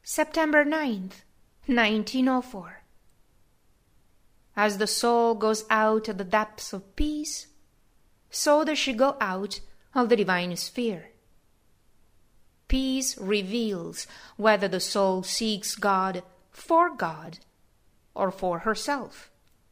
September 9th, 1904. As the soul goes out of the depths of peace, so does she go out of the divine sphere. Peace reveals whether the soul seeks God or for herself.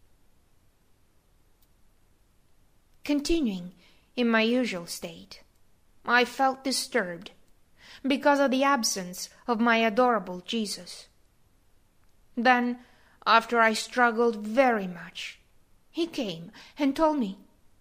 Continuing in my usual state, I felt disturbed because of the absence of my adorable Jesus. Then, after I struggled very much, he came and told me,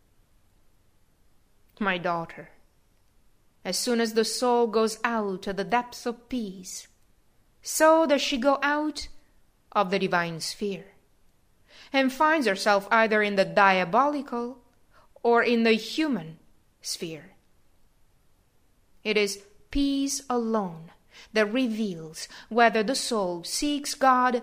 "My daughter, as soon as the soul goes out of the depths of peace, so does she go out of the divine sphere, and finds herself either in the diabolical or in the human sphere. It is peace alone that reveals whether the soul seeks God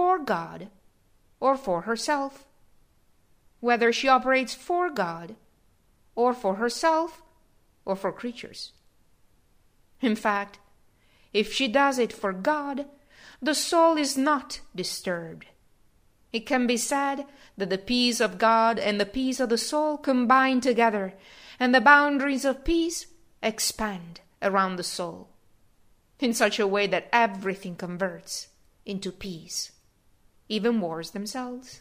or for herself, whether she operates for God or for herself or for creatures. In fact, if she does it for God, the soul is not disturbed. It can be said that the peace of God and the peace of the soul combine together, and the boundaries of peace expand around the soul in such a way that everything converts into peace, even wars themselves.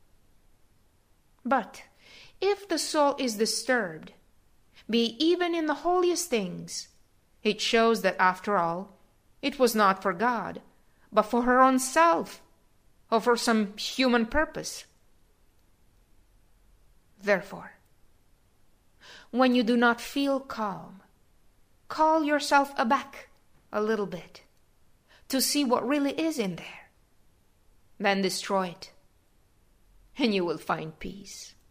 But if the soul is disturbed, be even in the holiest things, it shows that after all, it was not for God, but for her own self, or for some human purpose. Therefore, when you do not feel calm, call yourself aback a little bit to see what really is in there. Then destroy it, and you will find peace.